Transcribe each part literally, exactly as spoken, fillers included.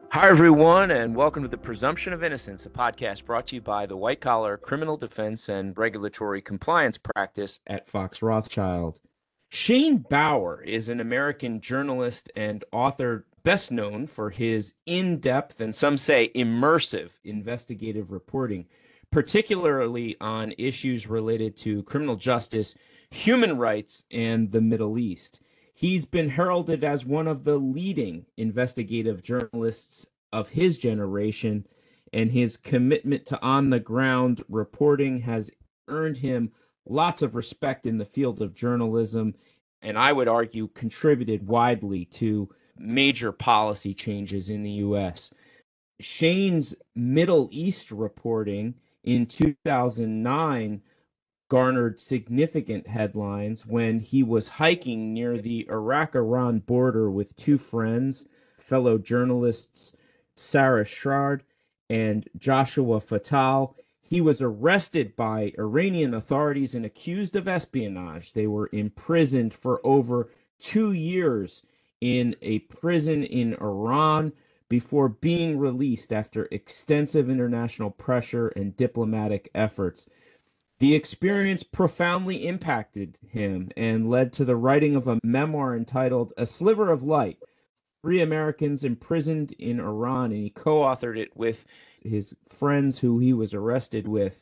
Hi, everyone, and welcome to The Presumption of Innocence, a podcast brought to you by the White Collar Criminal Defense and Regulatory Compliance Practice at Fox Rothschild. Shane Bauer is an American journalist and author best known for his in-depth and some say immersive investigative reporting, particularly on issues related to criminal justice, human rights, and the Middle East. He's been heralded as one of the leading investigative journalists of his generation, and his commitment to on the ground reporting has earned him lots of respect in the field of journalism, and I would argue contributed widely to major policy changes in the U S. Shane's Middle East reporting in two thousand nine garnered significant headlines when he was hiking near the Iraq-Iran border with two friends, fellow journalists Sarah Shard and Joshua Fatal. He was arrested by Iranian authorities and accused of espionage. They were imprisoned for over two years in a prison in Iran before being released after extensive international pressure and diplomatic efforts. The experience profoundly impacted him and led to the writing of a memoir entitled A Sliver of Light: Three Americans Imprisoned in Iran, and he co-authored it with his friends who he was arrested with.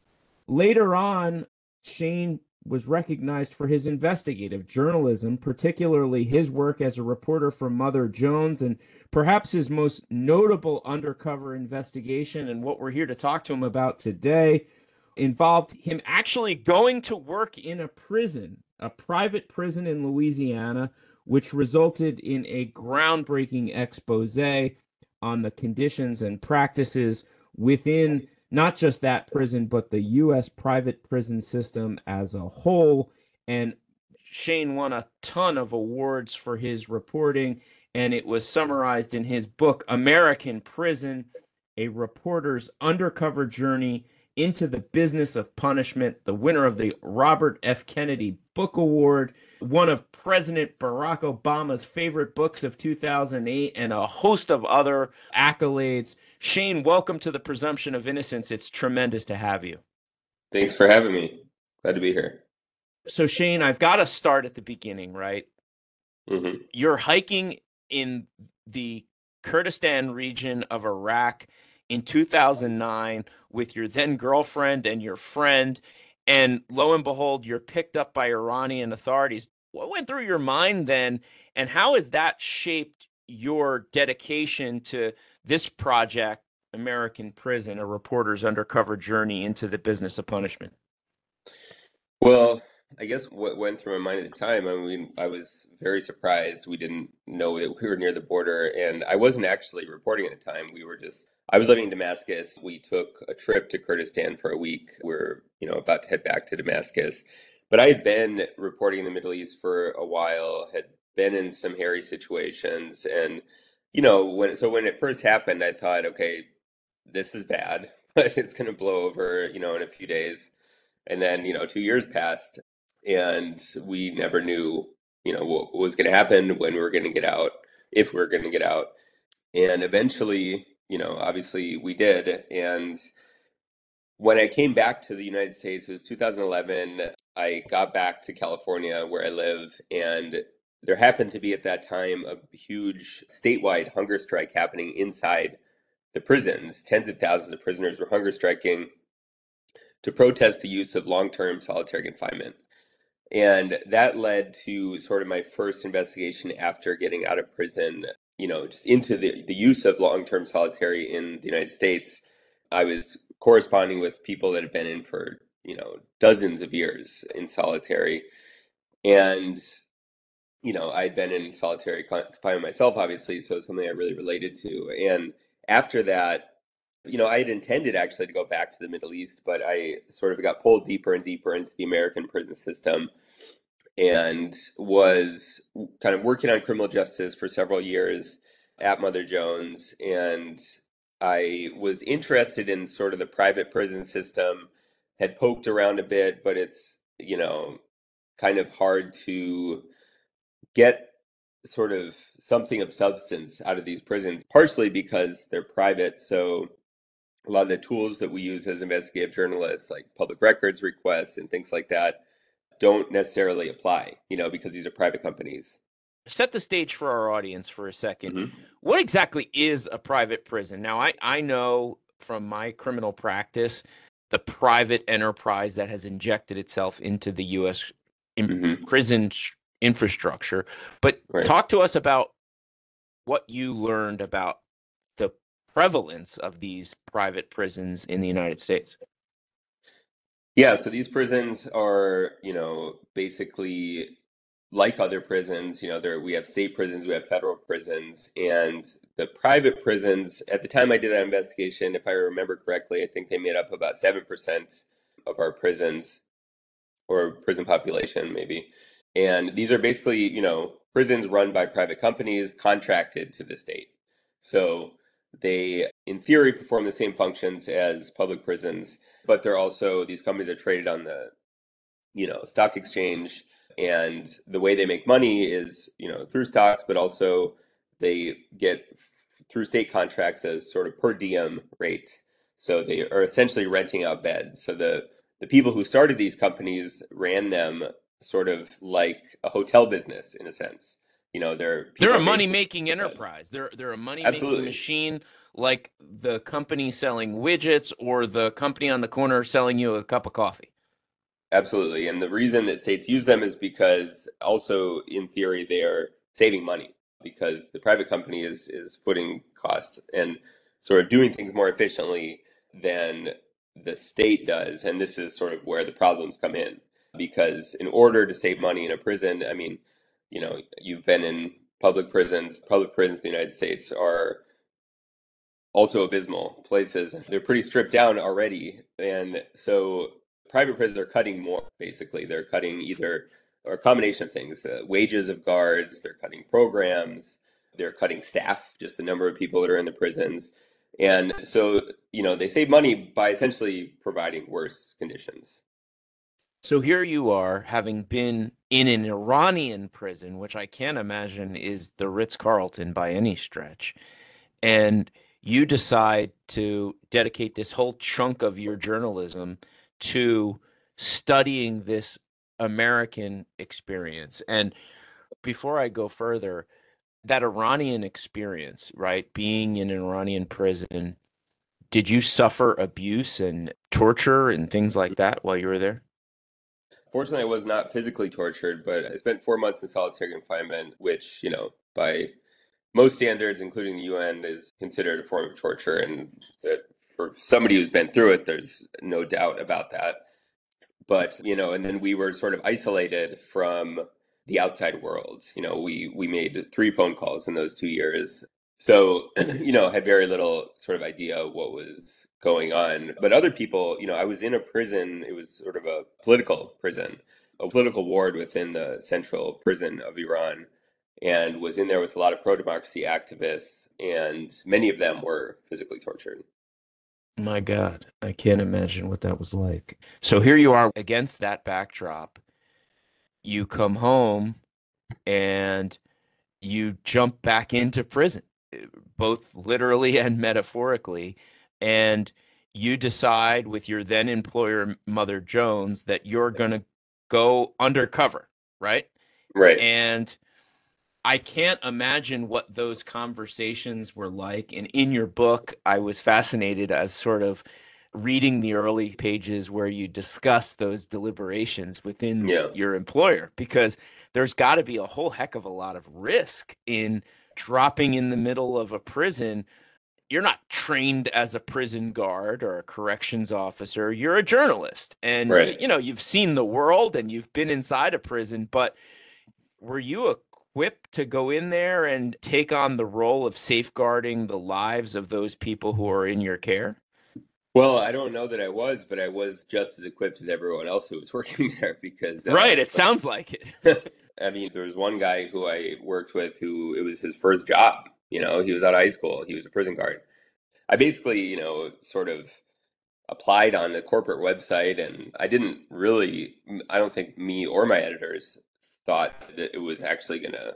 Later on, Shane was recognized for his investigative journalism, particularly his work as a reporter for Mother Jones, and perhaps his most notable undercover investigation, and what we're here to talk to him about today, involved him actually going to work in a prison, a private prison in Louisiana, which resulted in a groundbreaking expose on the conditions and practices within not just that prison, but the U S private prison system as a whole. And Shane won a ton of awards for his reporting, and it was summarized in his book, American Prison: A Reporter's Undercover Journey into the Business of Punishment, the winner of the Robert F. Kennedy Book Award, one of President Barack Obama's favorite books of two thousand eight, and a host of other accolades. Shane, welcome to The Presumption of Innocence. It's tremendous to have you. Thanks for having me. Glad to be here. So, Shane, I've got to start at the beginning, right? hmm You're hiking in the Kurdistan region of Iraq in two thousand nine with your then girlfriend and your friend, and lo and behold, you're picked up by Iranian authorities. What went through your mind then, and how has that shaped your dedication to this project, American Prison: A Reporter's Undercover Journey into the Business of Punishment? Well, I guess what went through my mind at the time, I mean, I was very surprised. We didn't know that we were near the border, and I wasn't actually reporting at the time. We were just, I was living in Damascus. We took a trip to Kurdistan for a week. We are you know, about to head back to Damascus. But I had been reporting in the Middle East for a while, had been in some hairy situations, and you know, when so when it first happened, I thought, okay, this is bad, but it's going to blow over, you know, in a few days. And then, you know, two years passed and we never knew, you know, what was going to happen, when we were going to get out, if we were going to get out. And eventually, you know, obviously we did. And when I came back to the United States, it was two thousand eleven. I got back to California where I live, and there happened to be at that time a huge statewide hunger strike happening inside the prisons. Tens of thousands of prisoners were hunger striking to protest the use of long-term solitary confinement. And that led to sort of my first investigation after getting out of prison, you know, just into the, the use of long-term solitary in the United States. I was corresponding with people that had been in for, you know, dozens of years in solitary. And, you know, I'd been in solitary confinement myself, obviously, so it's something I really related to. And after that, you know, I had intended actually to go back to the Middle East, but I sort of got pulled deeper and deeper into the American prison system and was kind of working on criminal justice for several years at Mother Jones. And I was interested in sort of the private prison system, had poked around a bit, but it's, you know, kind of hard to get sort of something of substance out of these prisons, partially because they're private. So a lot of the tools that we use as investigative journalists, like public records requests and things like that, don't necessarily apply, you know, because these are private companies. Set the stage for our audience for a second. Hmm. What exactly is a private prison? Now, I, I know from my criminal practice the private enterprise that has injected itself into the U S in Hmm. prison infrastructure, but Right. talk to us about what you learned about the prevalence of these private prisons in the United States. Yeah, so these prisons are, you know, basically like other prisons. You know, there we have state prisons, we have federal prisons, and the private prisons, at the time I did that investigation, if I remember correctly, I think they made up about seven percent of our prisons or prison population, maybe. And these are basically, you know, prisons run by private companies contracted to the state. So they, in theory, perform the same functions as public prisons, but they're also, these companies are traded on the, you know, stock exchange. And the way they make money is, you know, through stocks, but also they get through state contracts as sort of per diem rate. So they are essentially renting out beds. So the the people who started these companies ran them sort of like a hotel business in a sense. You know, they're They're people a are basically money-making a bed. enterprise. They're they're a money-making Absolutely. machine, like the company selling widgets or the company on the corner selling you a cup of coffee. Absolutely. And the reason that states use them is because also in theory they are saving money because the private company is is putting costs and sort of doing things more efficiently than the state does. And this is sort of where the problems come in. Because in order to save money in a prison, I mean, you know, you've been in public prisons. Public prisons in the United States are also abysmal places. They're pretty stripped down already. And so private prisons are cutting more, basically. They're cutting either or a combination of things, uh, wages of guards, they're cutting programs, they're cutting staff, just the number of people that are in the prisons. And so, you know, they save money by essentially providing worse conditions. So here you are, having been in an Iranian prison, which I can't imagine is the Ritz-Carlton by any stretch, and you decide to dedicate this whole chunk of your journalism to studying this American experience. And before I go further, that Iranian experience, right? Being in an Iranian prison, did you suffer abuse and torture and things like that while you were there? Fortunately, I was not physically tortured, but I spent four months in solitary confinement, which, you know, by most standards, including the U N, is considered a form of torture, and that for somebody who's been through it, there's no doubt about that. But, you know, and then we were sort of isolated from the outside world. You know, we we made three phone calls in those two years. So, you know, had very little sort of idea of what was going on. But other people, you know, I was in a prison, it was sort of a political prison, a political ward within the central prison of Iran, and was in there with a lot of pro-democracy activists, and many of them were physically tortured. My God, I can't imagine what that was like. So here you are against that backdrop. You come home and you jump back into prison, both literally and metaphorically. And you decide with your then employer, Mother Jones, that you're going to go undercover, right? Right. And I can't imagine what those conversations were like. And in your book, I was fascinated as sort of reading the early pages where you discuss those deliberations within Yeah. your employer, because there's got to be a whole heck of a lot of risk in dropping in the middle of a prison. You're not trained as a prison guard or a corrections officer. You're a journalist, and you, Right. you know, you've seen the world and you've been inside a prison, but were you equipped to go in there and take on the role of safeguarding the lives of those people who are in your care? Well, I don't know that I was, but I was just as equipped as everyone else who was working there because, Right, uh, it sounds like it. like, I mean, there was one guy who I worked with who it was his first job. You know, he was out of high school, he was a prison guard. I basically, you know, sort of applied on the corporate website, and I didn't really, I don't think me or my editors thought that it was actually going to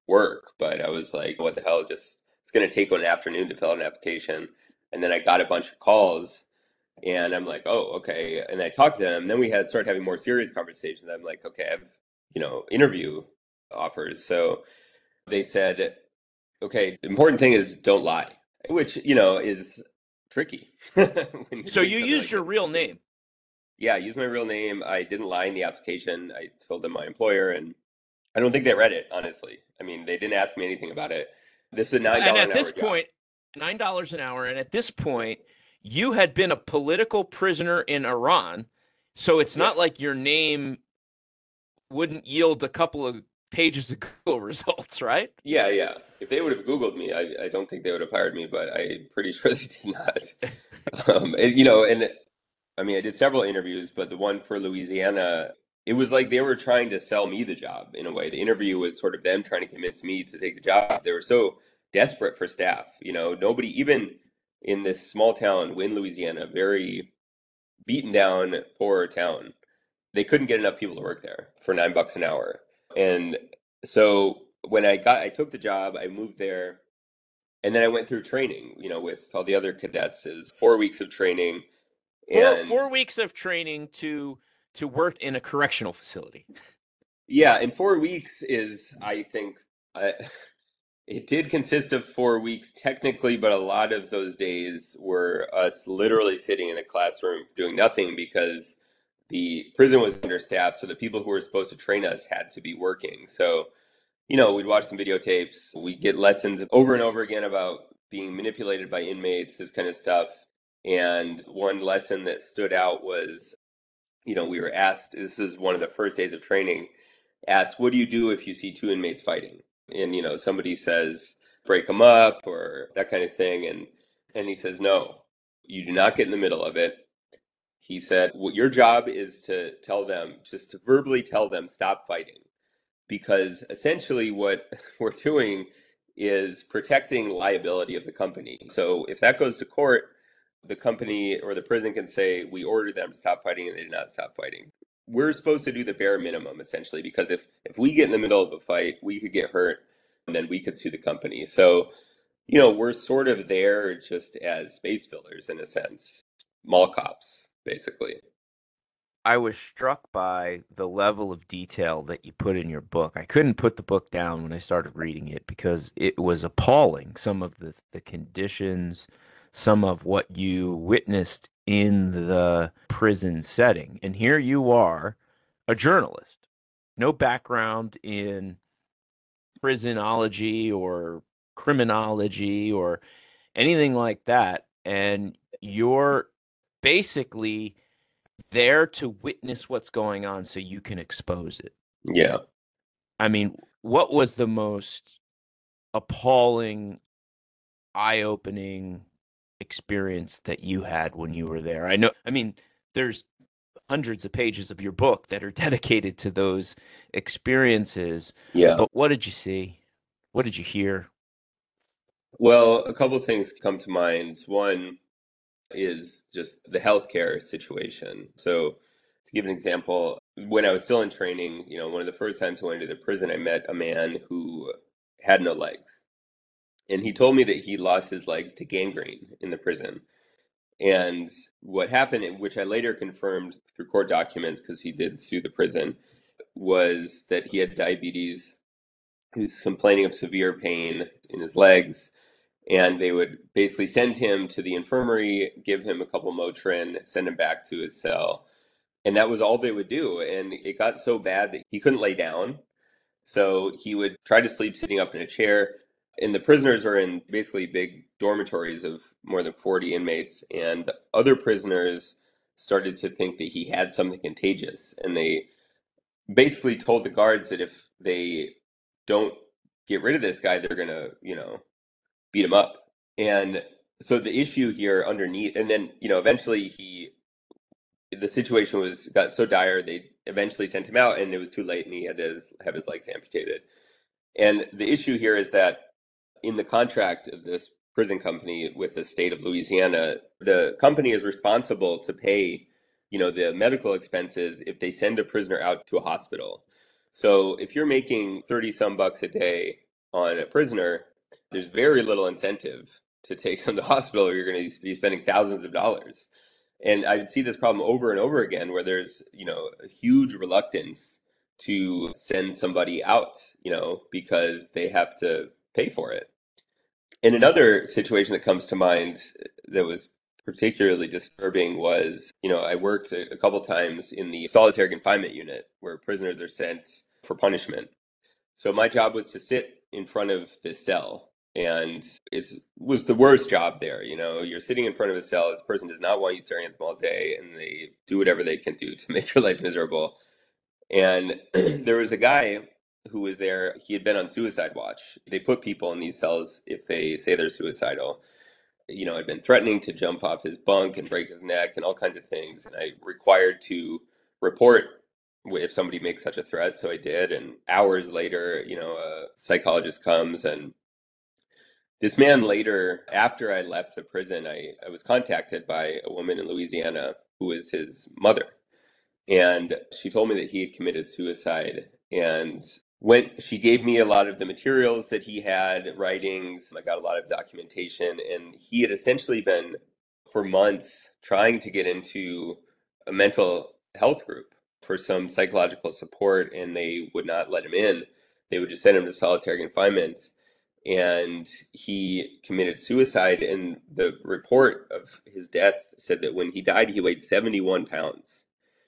work, but I was like, what the hell? Just it's going to take one afternoon to fill out an application. And then I got a bunch of calls and I'm like, oh, okay. And I talked to them. And then we had started having more serious conversations. I'm like, okay, I have, you know, interview offers. So they said, okay, the important thing is don't lie, which, you know, is tricky. When So you something used like your this. real name. Yeah, I used my real name. I didn't lie in the application. I told them my employer, and I don't think they read it, honestly. I mean, they didn't ask me anything about it. This is a nine And dollar at an this hour job. point, nine dollars an hour. And at this point, you had been a political prisoner in Iran. So it's Yeah. not like your name wouldn't yield a couple of pages of Google results, right? Yeah, yeah. If they would have Googled me, I, I don't think they would have hired me, but I'm pretty sure they did not. Um, and, you know, and I mean, I did several interviews, but the one for Louisiana, it was like they were trying to sell me the job in a way. The interview was sort of them trying to convince me to take the job. They were so desperate for staff. You know, nobody, even in this small town, Wynn, Louisiana, very beaten down, poor town, they couldn't get enough people to work there for nine bucks an hour. And so when I got, I took the job, I moved there, and then I went through training, you know, with all the other cadets, is four weeks of training. Four And four weeks of training to to work in a correctional facility. yeah, and four weeks is, I think, I, it did consist of four weeks technically, but a lot of those days were us literally sitting in a classroom doing nothing because the prison was understaffed. So the people who were supposed to train us had to be working. So, you know, we'd watch some videotapes, we'd get lessons over and over again about being manipulated by inmates, this kind of stuff. And one lesson that stood out was, you know, we were asked, this is one of the first days of training, asked, what do you do if you see two inmates fighting? And, you know, somebody says, break them up or that kind of thing. And, and he says, no, you do not get in the middle of it. He said, well, your job is to tell them, just to verbally tell them, stop fighting. Because essentially what we're doing is protecting liability of the company. So if that goes to court, the company or the prison can say, we ordered them to stop fighting and they did not stop fighting. We're supposed to do the bare minimum, essentially, because if, if we get in the middle of a fight, we could get hurt and then we could sue the company. So, you know, we're sort of there just as space fillers in a sense, mall cops, basically. I was struck by the level of detail that you put in your book. I couldn't put the book down when I started reading it because it was appalling. Some of the, the conditions, some of what you witnessed in the prison setting. And here you are, a journalist, no background in prisonology or criminology or anything like that. And you're basically there to witness what's going on so you can expose it. Yeah. I mean, what was the most appalling, eye-opening experience that you had when you were there? I know, I mean, there's hundreds of pages of your book that are dedicated to those experiences, Yeah. but what did you see? What did you hear? Well, a couple of things come to mind. One is just the healthcare situation. So, to give an example, when I was still in training, you know, one of the first times I went into the prison, I met a man who had no legs. And he told me that he lost his legs to gangrene in the prison. And what happened, which I later confirmed through court documents because he did sue the prison, was that he had diabetes. He was complaining of severe pain in his legs and they would basically send him to the infirmary, give him a couple Motrin, send him back to his cell. And that was all they would do. And it got so bad that he couldn't lay down. So he would try to sleep sitting up in a chair. And the prisoners are in basically big dormitories of more than forty inmates. And other prisoners started to think that he had something contagious. And they basically told the guards that if they don't get rid of this guy, they're going to, you know, beat him up. And so the issue here underneath, and then, you know, eventually he, the situation was got so dire, they eventually sent him out and it was too late and he had to have his legs amputated. And the issue here is that in the contract of this prison company with the state of Louisiana, the company is responsible to pay, you know, the medical expenses if they send a prisoner out to a hospital. So if you're making thirty some bucks a day on a prisoner, there's very little incentive to take them to the hospital, or you're going to be spending thousands of dollars. And I see this problem over and over again where there's, you know, a huge reluctance to send somebody out, you know, because they have to pay for it. And another situation that comes to mind that was particularly disturbing was, you know, I worked a, a couple times in the solitary confinement unit where prisoners are sent for punishment. So my job was to sit in front of the cell, and it was the worst job there. You know, you're sitting in front of a cell. This person does not want you staring at them all day, and they do whatever they can do to make your life miserable. And there was a guy who was there. He had been on suicide watch. They put people in these cells if they say they're suicidal. You know, had been threatening to jump off his bunk and break his neck and all kinds of things. And I required to report if somebody makes such a threat. So I did. And hours later, you know, a psychologist comes, and this man later, after I left the prison, I, I was contacted by a woman in Louisiana who was his mother. And she told me that he had committed suicide. And when she gave me a lot of the materials that he had, writings, I got a lot of documentation. And he had essentially been, for months, trying to get into a mental health group for some psychological support, and they would not let him in. They would just send him to solitary confinement. And he committed suicide. And the report of his death said that when he died, he weighed seventy-one pounds.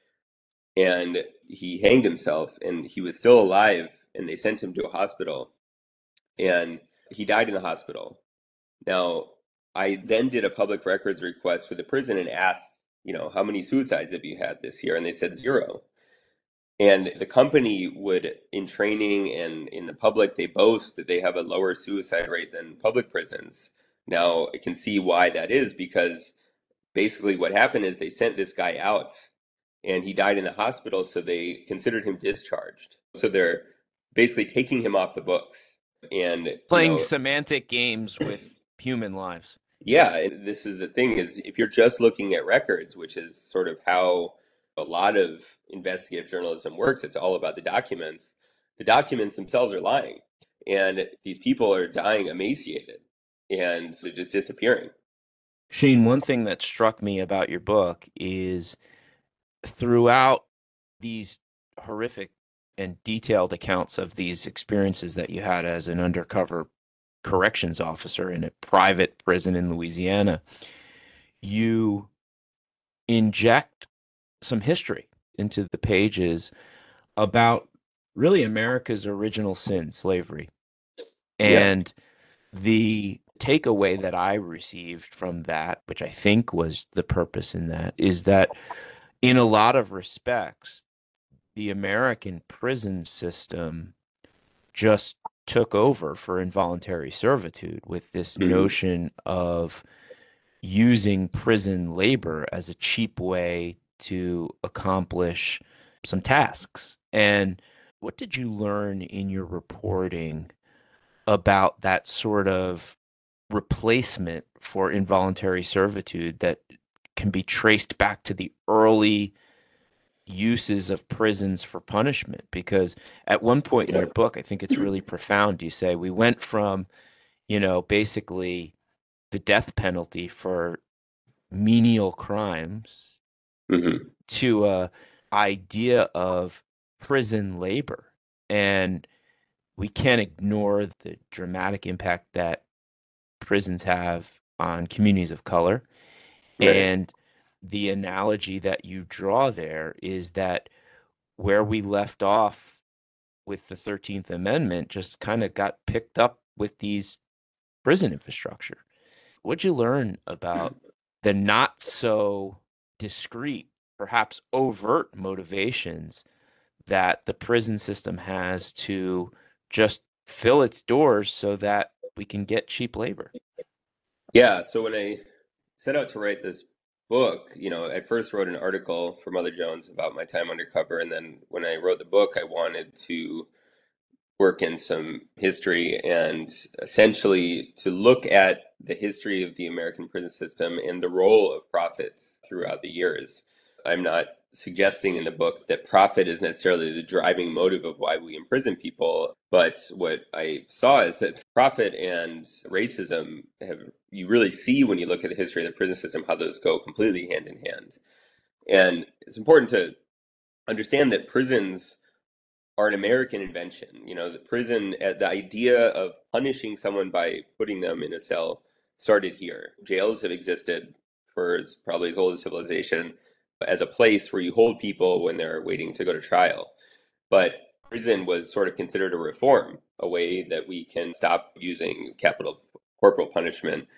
And he hanged himself, and he was still alive, and they sent him to a hospital, and he died in the hospital. Now, I then did a public records request for the prison and asked, you know, how many suicides have you had this year? And they said zero. And the company would, in training and in the public, they boast that they have a lower suicide rate than public prisons. Now, I can see why that is, because basically what happened is they sent this guy out, and he died in the hospital, so they considered him discharged. So they're basically taking him off the books and Playing you know, semantic games with human lives. yeah, and this is the thing is if you're just looking at records, which is sort of how a lot of investigative journalism works, it's all about the documents. The documents themselves are lying, and these people are dying emaciated, and they're just disappearing. Shane, one thing that struck me about your book is throughout these horrific and detailed accounts of these experiences that you had as an undercover corrections officer in a private prison in Louisiana, you inject some history into the pages about really America's original sin, slavery. Yeah. And the takeaway that I received from that, which I think was the purpose in that, is that in a lot of respects, the American prison system just took over for involuntary servitude with this Mhm. notion of using prison labor as a cheap way to accomplish some tasks. And what did you learn in your reporting about that sort of replacement for involuntary servitude that can be traced back to the early uses of prisons for punishment? Because at one point in your book, I think it's really profound. You say we went from, you know, basically the death penalty for menial crimes Mhm. to a idea of prison labor. And we can't ignore the dramatic impact that prisons have on communities of color. Right. And the analogy that you draw there is that where we left off with the thirteenth Amendment just kind of got picked up with these prison infrastructure. What'd you learn about the not so discreet, perhaps overt motivations that the prison system has to just fill its doors so that we can get cheap labor? Yeah, so when I set out to write this book, you know, I first wrote an article for Mother Jones about my time undercover, and then when I wrote the book, I wanted to work in some history and essentially to look at the history of the American prison system and the role of profits throughout the years. I'm not suggesting in the book that profit is necessarily the driving motive of why we imprison people. But what I saw is that profit and racism have, you really see when you look at the history of the prison system, how those go completely hand in hand. And it's important to understand that prisons are an American invention. You know, the prison, the idea of punishing someone by putting them in a cell started here. Jails have existed for probably as old as civilization as a place where you hold people when they're waiting to go to trial. But prison was sort of considered a reform, a way that we can stop using capital corporal punishment.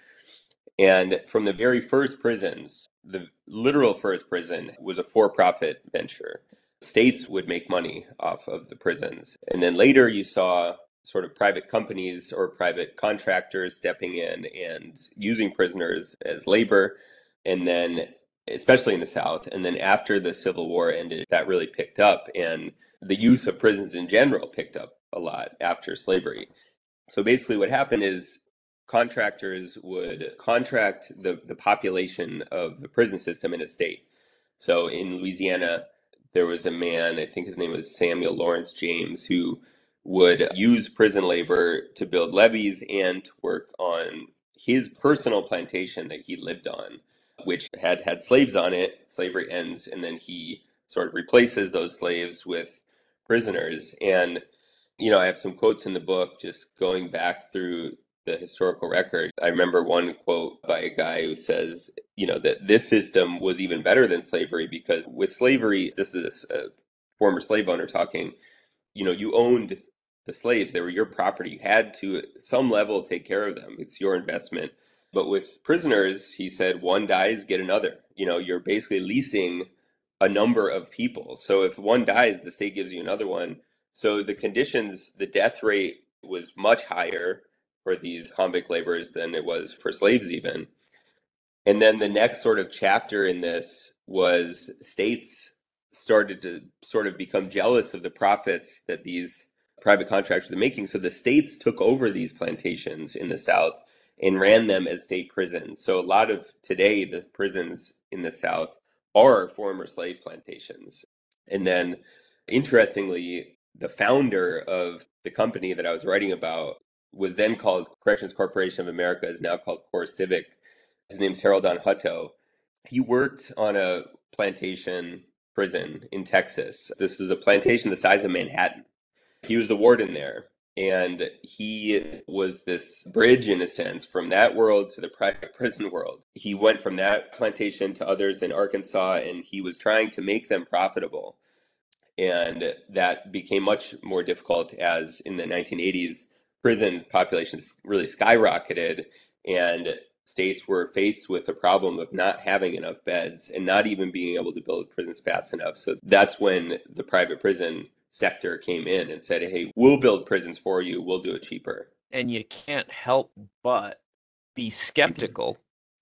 And from the very first prisons, the literal first prison was a for-profit venture. States would make money off of the prisons. And then later you saw sort of private companies or private contractors stepping in and using prisoners as labor. And then, especially in the South, and then after the Civil War ended, that really picked up. And the use of prisons in general picked up a lot after slavery. So basically what happened is contractors would contract the, the population of the prison system in a state. So in Louisiana, there was a man, I think his name was Samuel Lawrence James, who would use prison labor to build levees and to work on his personal plantation that he lived on, which had had slaves on it. Slavery ends, and then he sort of replaces those slaves with prisoners. And, you know, I have some quotes in the book just going back through the historical record. I remember one quote by a guy who says, you know, that this system was even better than slavery because with slavery, this is a former slave owner talking, you know, you owned the slaves. They were your property. You had to, at some level, take care of them. It's your investment. But with prisoners, he said, one dies, get another. You know, you're basically leasing a number of people. So if one dies, the state gives you another one. So the conditions, the death rate was much higher for these convict laborers than it was for slaves even. And then the next sort of chapter in this was states started to sort of become jealous of the profits that these private contractors were making. So the states took over these plantations in the South and ran them as state prisons. So a lot of today, the prisons in the South are former slave plantations. And then interestingly, the founder of the company that I was writing about was then called Corrections Corporation of America, is now called CoreCivic. His name's Harold Don Hutto. He worked on a plantation prison in Texas. This was a plantation the size of Manhattan. He was the warden there, and he was this bridge, in a sense, from that world to the private prison world. He went from that plantation to others in Arkansas, and he was trying to make them profitable. And that became much more difficult as in the nineteen eighties, prison populations really skyrocketed, and states were faced with the problem of not having enough beds and not even being able to build prisons fast enough. So that's when the private prison sector came in and said, hey, we'll build prisons for you. We'll do it cheaper. And you can't help but be skeptical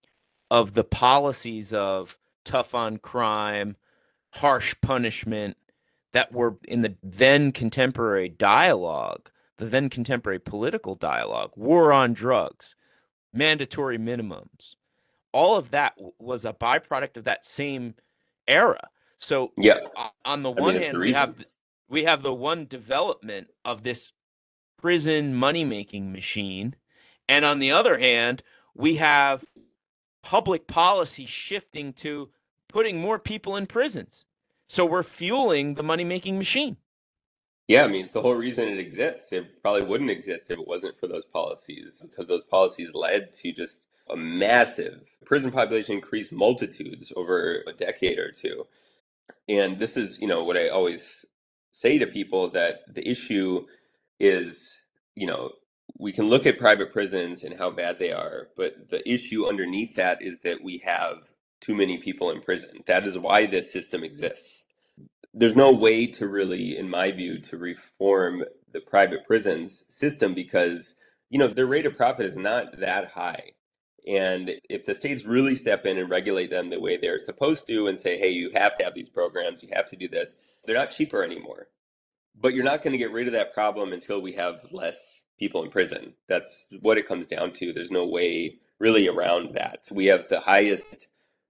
of the policies of tough on crime, harsh punishment that were in the then contemporary dialogue, the then contemporary political dialogue, war on drugs, mandatory minimums. All of that was a byproduct of that same era. So yeah, on the one I mean, hand, the we have we have the one development of this prison money-making machine, and on the other hand, we have public policy shifting to putting more people in prisons. So we're fueling the money-making machine. Yeah, I mean, it's the whole reason it exists. It probably wouldn't exist if it wasn't for those policies, because those policies led to just a massive prison population increase multitudes over a decade or two. And this is, you know, what I always say to people, that the issue is, you know, we can look at private prisons and how bad they are, but the issue underneath that is that we have too many people in prison. That is why this system exists. There's no way to really, in my view, to reform the private prisons system because, you know, their rate of profit is not that high. And if the states really step in and regulate them the way they're supposed to and say, hey, you have to have these programs, you have to do this, they're not cheaper anymore. But you're not going to get rid of that problem until we have less people in prison. That's what it comes down to. There's no way really around that. We have the highest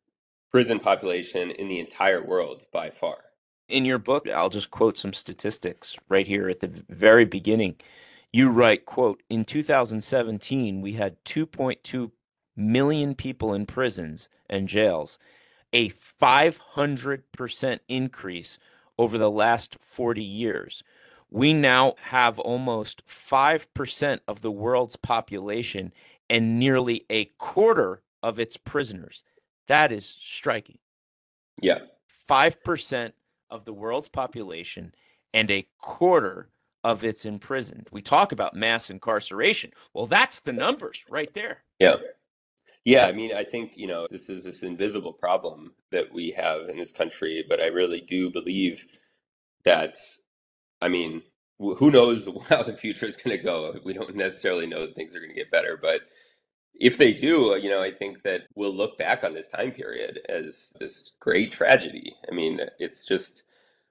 prison population in the entire world by far. In your book, I'll just quote some statistics right here at the very beginning. You write, quote, in two thousand seventeen, we had two point two million people in prisons and jails, a five hundred percent increase over the last forty years. We now have almost five percent of the world's population and nearly a quarter of its prisoners. That is striking. Yeah. five percent of the world's population and a quarter of its imprisoned. We talk about mass incarceration. Well, that's the numbers right there. Yeah. Yeah, I mean, I think, you know, this is this invisible problem that we have in this country, but I really do believe that, I mean, who knows how the future is going to go? We don't necessarily know that things are going to get better, but if they do, you know, I think that we'll look back on this time period as this great tragedy. I mean, it's just,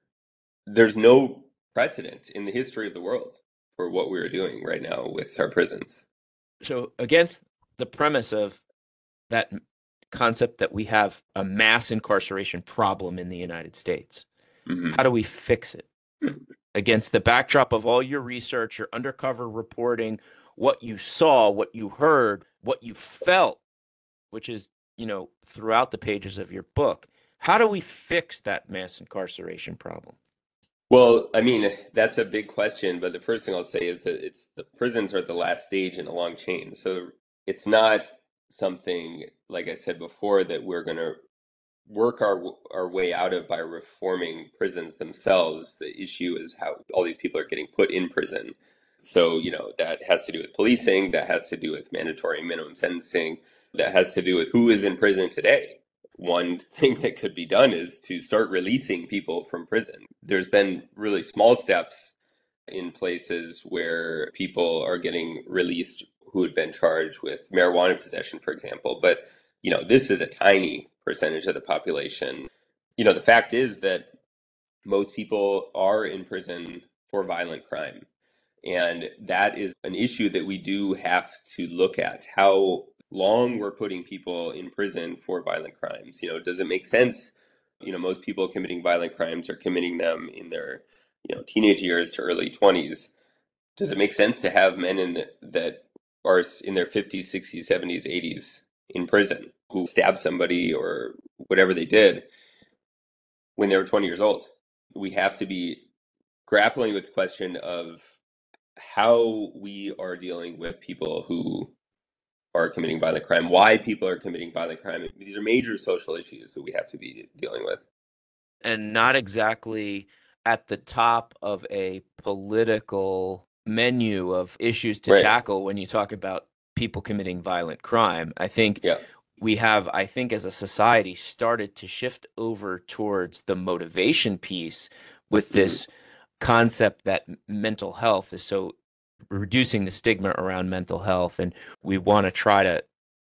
there's no precedent in the history of the world for what we're doing right now with our prisons. So, against the premise of that concept that we have a mass incarceration problem in the United States, Mm-hmm. how do we fix it? Against the backdrop of all your research, your undercover reporting, what you saw, what you heard, what you felt, which is, you know, throughout the pages of your book, how do we fix that mass incarceration problem? Well, I mean, that's a big question, but the first thing I'll say is that it's the prisons are the last stage in a long chain. So it's not something, like I said before, that we're going to work our our way out of by reforming prisons themselves. The issue is how all these people are getting put in prison. So, you know, that has to do with policing, that has to do with mandatory minimum sentencing, that has to do with who is in prison today. One thing that could be done is to start releasing people from prison. There's been really small steps in places where people are getting released who had been charged with marijuana possession, for example. But, you know, this is a tiny percentage of the population. You know, the fact is that most people are in prison for violent crime. And that is an issue that we do have to look at. How long we're putting people in prison for violent crimes. You know, does it make sense? You know, most people committing violent crimes are committing them in their, you know, teenage years to early twenties. Does it make sense to have men in the, that are in their fifties, sixties, seventies, eighties in prison who stabbed somebody or whatever they did when they were twenty years old? We have to be grappling with the question of how we are dealing with people who are committing violent crime, why people are committing violent crime. These are major social issues that we have to be dealing with. And not exactly at the top of a political menu of issues to Right. tackle when you talk about people committing violent crime. I think Yeah. we have, I think as a society, started to shift over towards the motivation piece with this mm-hmm. concept that mental health is so reducing the stigma around mental health. And we want to try to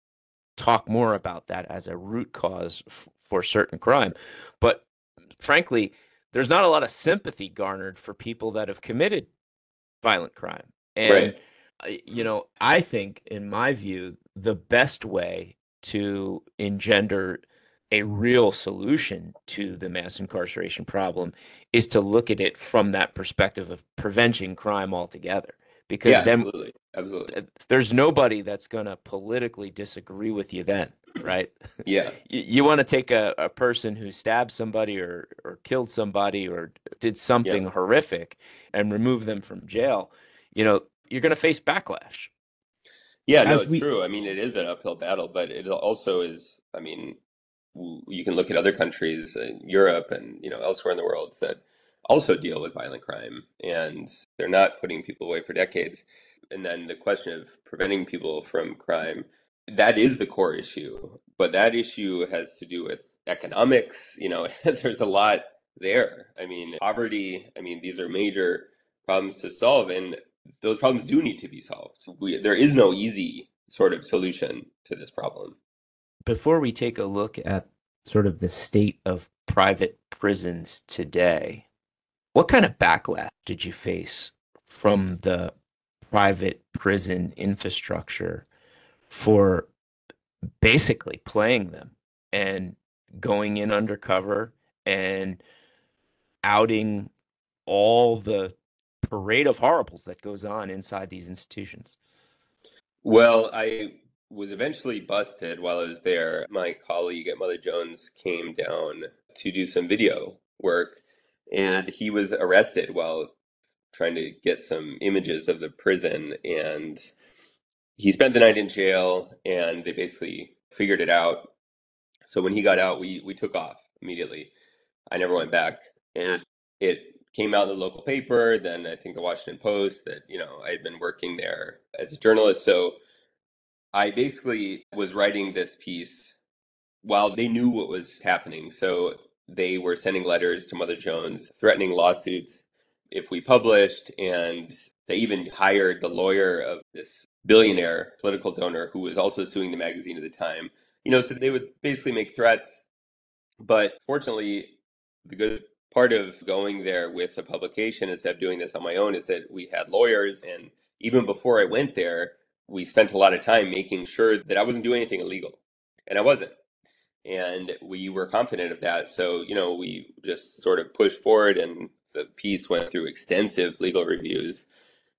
talk more about that as a root cause f- for certain crime. But frankly, there's not a lot of sympathy garnered for people that have committed violent crime. And, right. you know, I think, in my view, the best way to engender a real solution to the mass incarceration problem is to look at it from that perspective of preventing crime altogether. Because yeah, then absolutely. Absolutely. There's nobody that's going to politically disagree with you then, right? Yeah. you you want to take a, a person who stabbed somebody or, or killed somebody or did something yeah. horrific and remove them from jail, you know, you're going to face backlash. Yeah, no, As it's we... true. I mean, it is an uphill battle, but it also is, I mean, you can look at other countries in Europe and, you know, elsewhere in the world that also deal with violent crime, and they're not putting people away for decades. And then the question of preventing people from crime, that is the core issue. But that issue has to do with economics. You know, there's a lot there. I mean, poverty, I mean, these are major problems to solve, and those problems do need to be solved. We, there is no easy sort of solution to this problem. Before we take a look at sort of the state of private prisons today, what kind of backlash did you face from the private prison infrastructure for basically playing them and going in undercover and outing all the parade of horribles that goes on inside these institutions? Well, I was eventually busted while I was there. My colleague at Mother Jones came down to do some video work, and he was arrested while trying to get some images of the prison. And he spent the night in jail, and they basically figured it out. So when he got out, we we took off immediately. I never went back, and it came out in the local paper. Then I think the Washington Post that you know I had been working there as a journalist. So I basically was writing this piece while they knew what was happening. So they were sending letters to Mother Jones, threatening lawsuits if we published, and they even hired the lawyer of this billionaire political donor who was also suing the magazine at the time. You know, so they would basically make threats. But fortunately, the good part of going there with a publication instead of doing this on my own is that we had lawyers. And even before I went there, we spent a lot of time making sure that I wasn't doing anything illegal. And I wasn't. And we were confident of that. So, you know, we just sort of pushed forward, and the piece went through extensive legal reviews.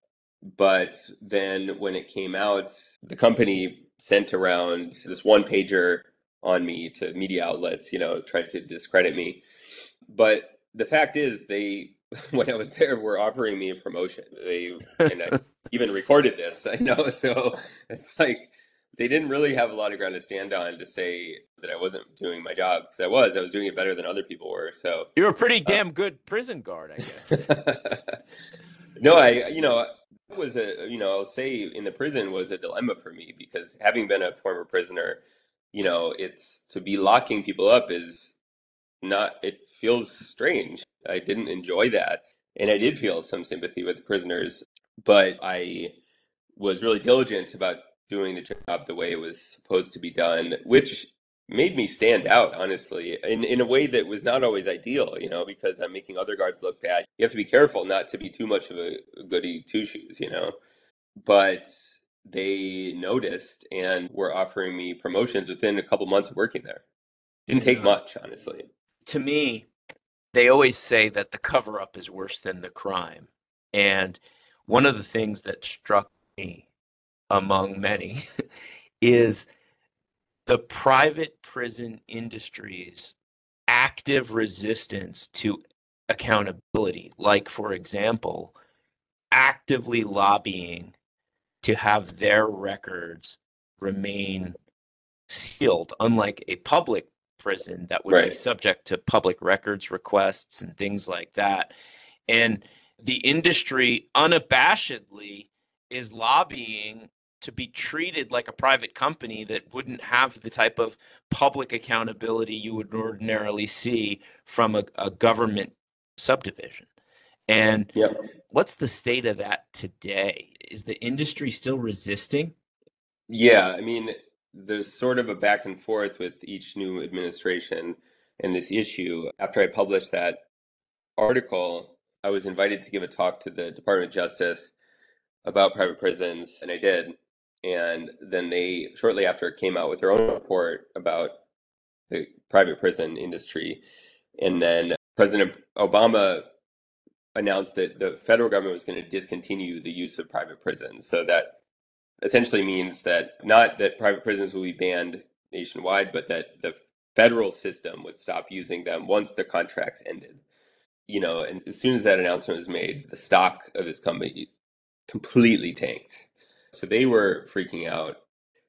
But then when it came out, the company sent around this one pager on me to media outlets, you know, tried to discredit me. But the fact is, they, when I was there, were offering me a promotion. They, and I even recorded this, I know. So it's like, they didn't really have a lot of ground to stand on to say that I wasn't doing my job, because I was. I was doing it better than other people were. So You're a pretty uh, damn good prison guard, I guess. no, I, you know, it was a, you know, I'll say in the prison was a dilemma for me, because having been a former prisoner, you know, it's to be locking people up is not, it feels strange. I didn't enjoy that. And I did feel some sympathy with the prisoners, but I was really diligent about doing the job the way it was supposed to be done, which made me stand out, honestly, in, in a way that was not always ideal, you know, because I'm making other guards look bad. You have to be careful not to be too much of a goody two shoes, you know. But they noticed and were offering me promotions within a couple months of working there. Didn't take Yeah. much, honestly. To me, they always say that the cover up is worse than the crime. And one of the things that struck me, among many, is the private prison industry's active resistance to accountability. Like, for example, actively lobbying to have their records remain sealed, unlike a public prison that would be Right. subject to public records requests and things like that. And the industry unabashedly is lobbying to be treated like a private company that wouldn't have the type of public accountability you would ordinarily see from a, a government subdivision. And Yep. what's the state of that today? Is the industry still resisting? Yeah, I mean, there's sort of a back and forth with each new administration and this issue. After I published that article, I was invited to give a talk to the Department of Justice about private prisons, and I did. And then they, shortly after, came out with their own report about the private prison industry. And then President Obama announced that the federal government was going to discontinue the use of private prisons. So that essentially means that not that private prisons will be banned nationwide, but that the federal system would stop using them once the contracts ended. You know, and as soon as that announcement was made, the stock of this company completely tanked. So they were freaking out.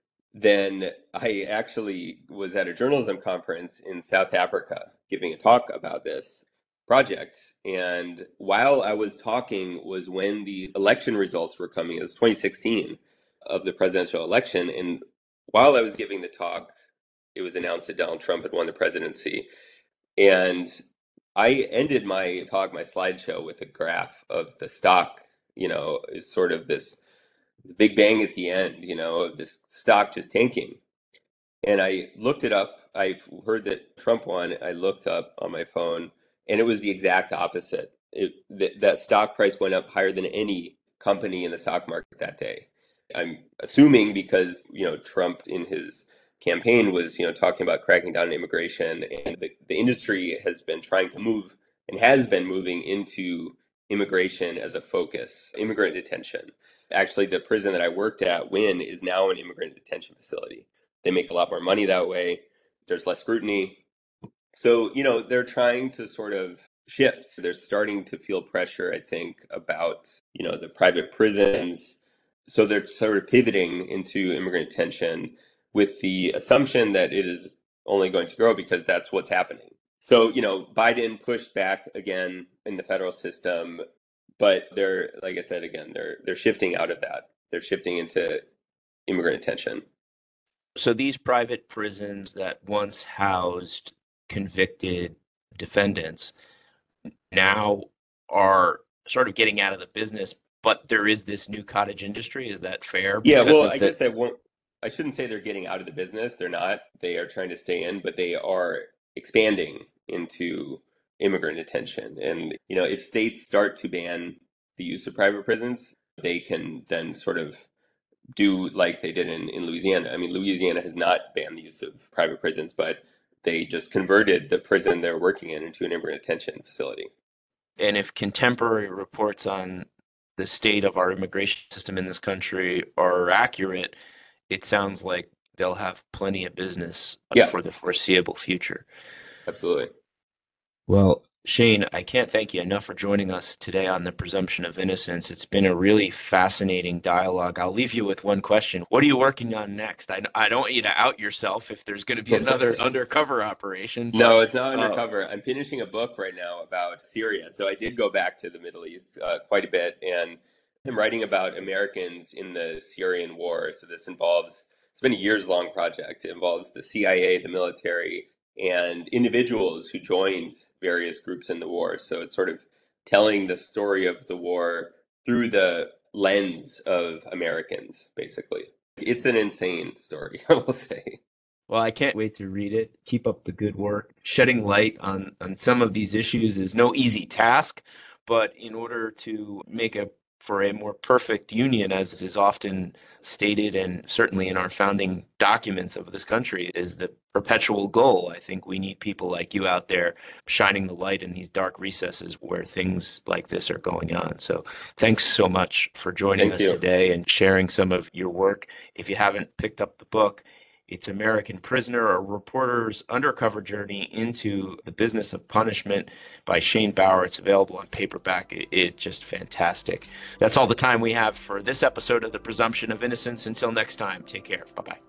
Then I actually was at a journalism conference in South Africa giving a talk about this project. And while I was talking was when the election results were coming. It was twenty sixteen of the presidential election. And while I was giving the talk, it was announced that Donald Trump had won the presidency. And I ended my talk, my slideshow, with a graph of the stock, you know, is sort of this big bang at the end, you know, of this stock just tanking. And I looked it up. I've heard that Trump won. I looked up on my phone, and it was the exact opposite. It, th- that stock price went up higher than any company in the stock market that day. I'm assuming because, you know, Trump in his campaign was, you know, talking about cracking down on immigration, and the, the industry has been trying to move and has been moving into immigration as a focus, immigrant detention. Actually, the prison that I worked at, Wynn, is now an immigrant detention facility. They make a lot more money that way. There's less scrutiny. So, you know, they're trying to sort of shift. They're starting to feel pressure, I think, about, you know, the private prisons. So they're sort of pivoting into immigrant detention with the assumption that it is only going to grow because that's what's happening. So, you know, Biden pushed back again in the federal system, but they're, like I said, again, they're they're shifting out of that. They're shifting into immigrant detention. So these private prisons that once housed convicted defendants now are sort of getting out of the business, but there is this new cottage industry. Is that fair? Yeah, Because well, of I the- guess I won't, I shouldn't say they're getting out of the business. They're not. They are trying to stay in, but they are expanding into immigrant detention. And, you know, if states start to ban the use of private prisons, they can then sort of do like they did in, in Louisiana. I mean, Louisiana has not banned the use of private prisons, but they just converted the prison they're working in into an immigrant detention facility. And if contemporary reports on the state of our immigration system in this country are accurate, it sounds like they'll have plenty of business Yeah. for the foreseeable future. Absolutely. Well, Shane, I can't thank you enough for joining us today on the presumption of innocence. It's been a really fascinating dialogue. I'll leave you with one question. What are you working on next? I, I don't want you to out yourself if there's going to be another undercover operation. But, No, it's not uh, undercover. I'm finishing a book right now about Syria. So I did go back to the Middle East uh, quite a bit, and I'm writing about Americans in the Syrian war. So this involves, it's been a years long project. It involves the C I A, the military, and individuals who joined various groups in the war. So it's sort of telling the story of the war through the lens of Americans, basically. It's an insane story, I will say. Well, I can't wait to read it. Keep up the good work. Shedding light on, on some of these issues is no easy task, but in order to make a for a more perfect union, as is often stated and certainly in our founding documents of this country, is the perpetual goal. I think we need people like you out there shining the light in these dark recesses where things like this are going on. So thanks so much for joining Thank us you. today and sharing some of your work. If you haven't picked up the book, it's American Prisoner, a reporter's undercover journey into the business of punishment by Shane Bauer. It's available on paperback. It, it's just fantastic. That's all the time we have for this episode of The Presumption of Innocence. Until next time, take care. Bye-bye.